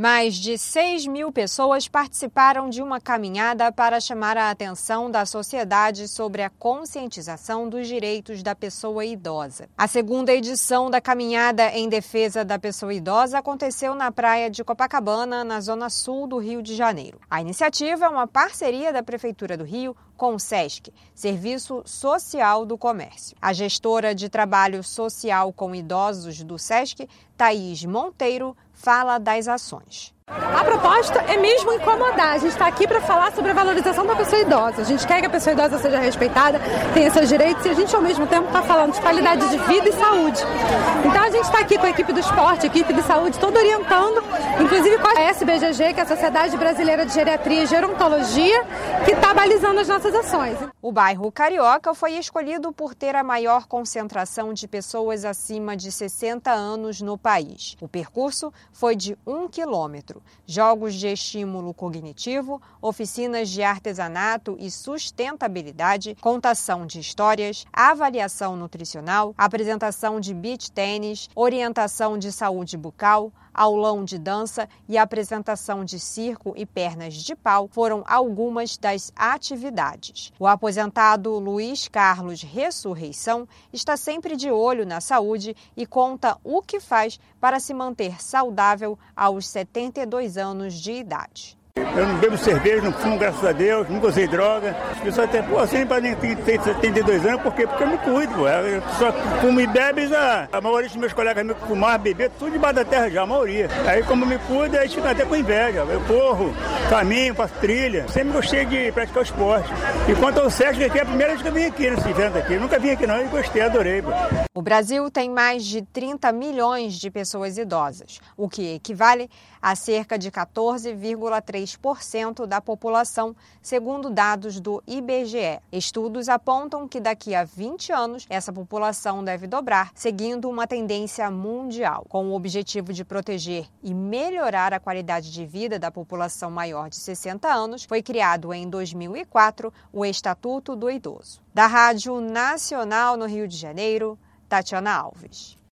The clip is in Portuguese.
Mais de 6.000 pessoas participaram de uma caminhada para chamar a atenção da sociedade sobre a conscientização dos direitos da pessoa idosa. A segunda edição da caminhada em defesa da pessoa idosa aconteceu na praia de Copacabana, na zona sul do Rio de Janeiro. A iniciativa é uma parceria da Prefeitura do Rio com o SESC, Serviço Social do Comércio. A gestora de Trabalho Social com Idosos do SESC, Thaís Monteiro, fala das ações. A proposta é mesmo incomodar. A gente está aqui para falar sobre a valorização da pessoa idosa. A gente quer que a pessoa idosa seja respeitada, tenha seus direitos, e a gente, ao mesmo tempo, está falando de qualidade de vida e saúde. Então, a gente está aqui com a equipe do esporte, a equipe de saúde, toda orientando, inclusive com a SBGG, que é a Sociedade Brasileira de Geriatria e Gerontologia, que está balizando as nossas ações. O bairro Carioca foi escolhido por ter a maior concentração de pessoas acima de 60 anos no país. O percurso foi de 1 quilômetro. Jogos de estímulo cognitivo, oficinas de artesanato e sustentabilidade, contação de histórias, avaliação nutricional, apresentação de beach tênis, orientação de saúde bucal, aulão de dança e apresentação de circo e pernas de pau foram algumas das atividades. O aposentado Luiz Carlos Ressurreição está sempre de olho na saúde e conta o que faz para se manter saudável aos 72 anos de idade. Eu não bebo cerveja, não fumo, graças a Deus, nunca usei droga. As pessoas até, assim, para nem ter 72 anos, por quê? Porque eu me cuido, pô. Eu só fumo e bebo, a maioria dos meus colegas meus que fumavam, beber, tudo debaixo da terra já, a maioria. Aí, como eu me cuido, aí fica até com inveja. Eu corro, caminho, faço trilha. Sempre gostei de praticar o esporte. E quanto ao SESC, aqui é a primeira vez que eu vim aqui nesse evento aqui. Eu nunca vim aqui não e gostei, adorei, pô. O Brasil tem mais de 30 milhões de pessoas idosas, o que equivale a cerca de 14,3% da população, segundo dados do IBGE. Estudos apontam que daqui a 20 anos, essa população deve dobrar, seguindo uma tendência mundial. Com o objetivo de proteger e melhorar a qualidade de vida da população maior de 60 anos, foi criado em 2004 o Estatuto do Idoso. Da Rádio Nacional no Rio de Janeiro, Tatiana Alves.